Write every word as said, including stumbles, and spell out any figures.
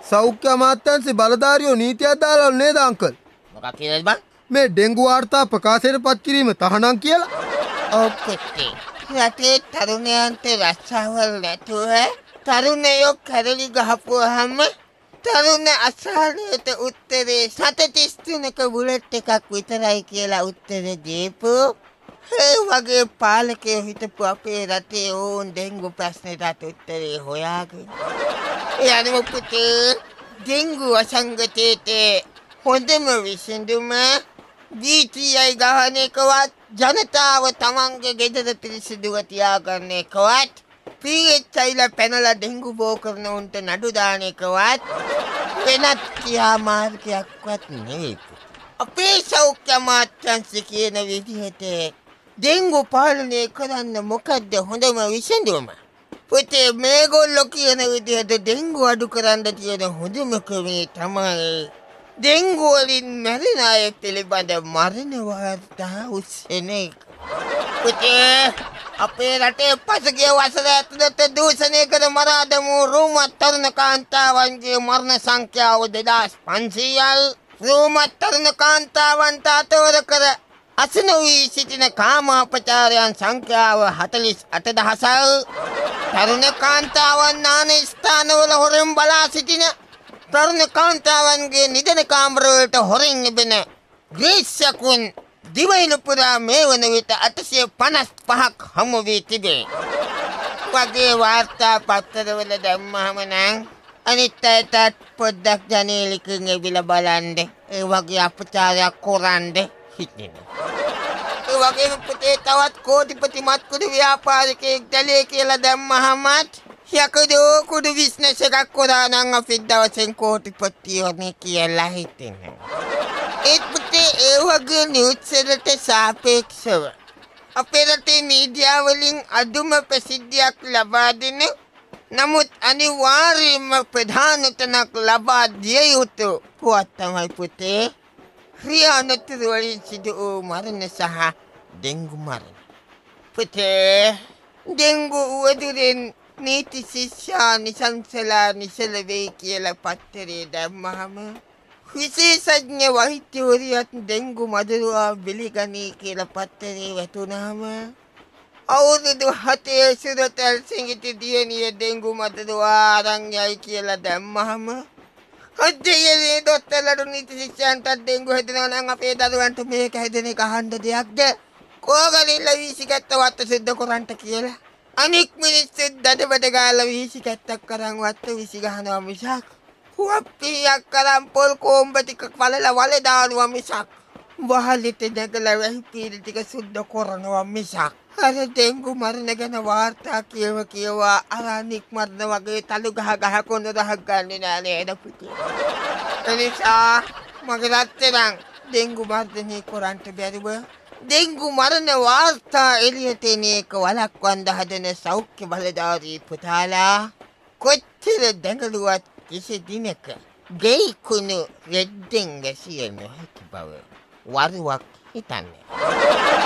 සෞඛ්‍ය අමාත්‍යාංශේ බලධාරියෝ නීතියක් දාලා නේද අංකල්? මොකක් කියලාද බං? මේ ඩෙන්ගු වාර්තා ප්‍රකාශයට පත් කිරීම තහනම් කියලා. ඔව් පුතේ. රටේ තරුණයන්ට රස්සාවල් නැතුව තරුණයෝ කැරලි ගහපුවාම තරුණ අසහනයට උත්තරේ සතතිස් තුනක බුලට් එකක් විතරයි කියලා උත්තරේ දීපු ඒ වගේ පාලකයෝ හිටපු අපේ රටේ ඕන් ඩෙන්ගු ප්‍රශ්නෙට උත්තරේ හොයාගෙන යන්නේ පුතේ. ඩෙන්ගු අසංගතයට හොඳම විසඳුම දීතියයි ගහන එකවත් ජනතාව තමන්ගේ ගෙදර පිරිසිදුව තියාගන්න එකවත් පී එච් අයිලා පැනලා ඩෙන්ගු බෝ කරන උන්ට නඩු දාන එකවත් වෙනත් ක්‍රියාමාර්ගයක්වත් නෙවෙයි. අපේ සෞඛ්‍ය අමාත්‍යාංශ කියන විදිහට ඩෙන්ගු පාලනය කරන්න මොකද්ද හොඳම විසඳුම? පුතේ මේගොල්ලෝ කියන විදිහට ඩෙන්ගු අඩු කරන්න තියෙන හොඳම ක්‍රමය තමයි ඩෙන්ගු වලින් මැරෙන අය පිළිබඳ මරණ වාර්තා උස්සන එක. පුතේ අපේ රටේ පසුගිය වසර ඇතුළත දූෂණය කර මරා දැමූ රූමත් තරුණ කාන්තාවන්ගේ මරණ සංඛ්‍යාව දෙදාස් පන්සීයයි. රූමත් තරුණ කාන්තාවන්ට අතවර කර අසන වී සිටින කාමාපචාරයන් සංඛ්‍යාව හතළිස් අට දහසයි. තරුණ කාන්තාවන් නාන ස්ථානවල හොරෙන් බලා සිටින තරුණ කාන්තාවන්ගේ නිදන කාමරවලට හොරෙන් එබෙන ග්‍රීෂ්‍යකුන් දිවයින පුරා මේ වන විට අටසිය පනස් පහක් හමු වී තිබේ. වගේ වාර්තා පත්තරවල දැම්මහම නම් අනිත් අයටත් පොඩ්ඩක් ජනේලිකින් එවිලා බලන්න. ඒ වගේ අපචාරයක් කරන්න හිතෙනවා. ඒ වගේම පුතේ තවත් කෝටිපති මත්කුඩු ව්‍යාපාරිකයෙක් දැලේ කියලා දැම්මහමත් යකඩ කුඩු බිස්නස් එකක් කරා නම් අපි දවසෙන් කෝටිපතියෝනේ කියලා හිතෙනවා. ඒත් පුතේ ඒ වගේ නිවුස් වලට සාපේක්ෂව අපේ රටේ මීඩියා වලින් අදුම ප්‍රසිද්ධියක් ලබා දෙන නමුත් අනිවාර්යයෙන්ම ප්‍රධාන තැනක් ලබා දිය යුතු පුවත් තමයි පුතේ ක්‍රියානතුරු වලින් සිදු වූ මරණ සහ ඩෙන්ගු මරණ. පුතේ ඩෙන්ගු වදුරෙන් නීති ශිෂ්‍යා නිසංසලා නිසල වෙයි කියලා පත්තරේ දැම්මහම විශේෂඥ වෛද්‍යවරියත් ඩෙන්ගු මදුරුවා බිලිගනී කියලා පත්තරේ වැටුනහම අවුරුදු හතේ සුරතල් සිඟිති දියණිය ඩෙන්ගු මදුරුවා අරන් යයි කියලා දැම්මහම අධ්‍යයනයේ දොස්තරලට නීති ශිෂ්‍යයන්ට ඩෙන්ගු හැදෙනවා නම් අපේ දරුවන්ට මේක හැදෙන එක අහන්න දෙයක්ද? කෝගලිල්ල වීසිගත්ත වත්ත සිද්ධ කරන්ට කියලා අනික් මිනිස්සු දඩබඩ ගාලා වීසිගත්තක් කරන් වත්ත විසි ගහනවා මිසක් හුවප්පියක් කරන් පොල් කොම්බ ටික පළලා වලේ දානවා මිසක් වහලෙට නැගලා වැහි පීරි ටික සුද්ධ කරනවා මිසක් අර ඩෙන්ගු මරණ ගැන වාර්තා කියව කියවා අර අනික් මරණ වගේ තලු ගහ ගහ කොන රහක් ගන්නේ නෑ නේද පුතේ. එනිසා මගේ රටේ නම් ඩෙන්ගු මරණේ කරන්ට බැරිව ඩෙන්ගු මරණ වාර්තා එළියට එන එක වළක්වන්න හදන සෞඛ්‍ය බලධාරී පුතාලා කොච්චර දඟලුවත් කිසි දිනක ගෙයි කුණු රෙද්දෙන් ගැසිය නොහැකි බව වරුවක් හිතන්නේ.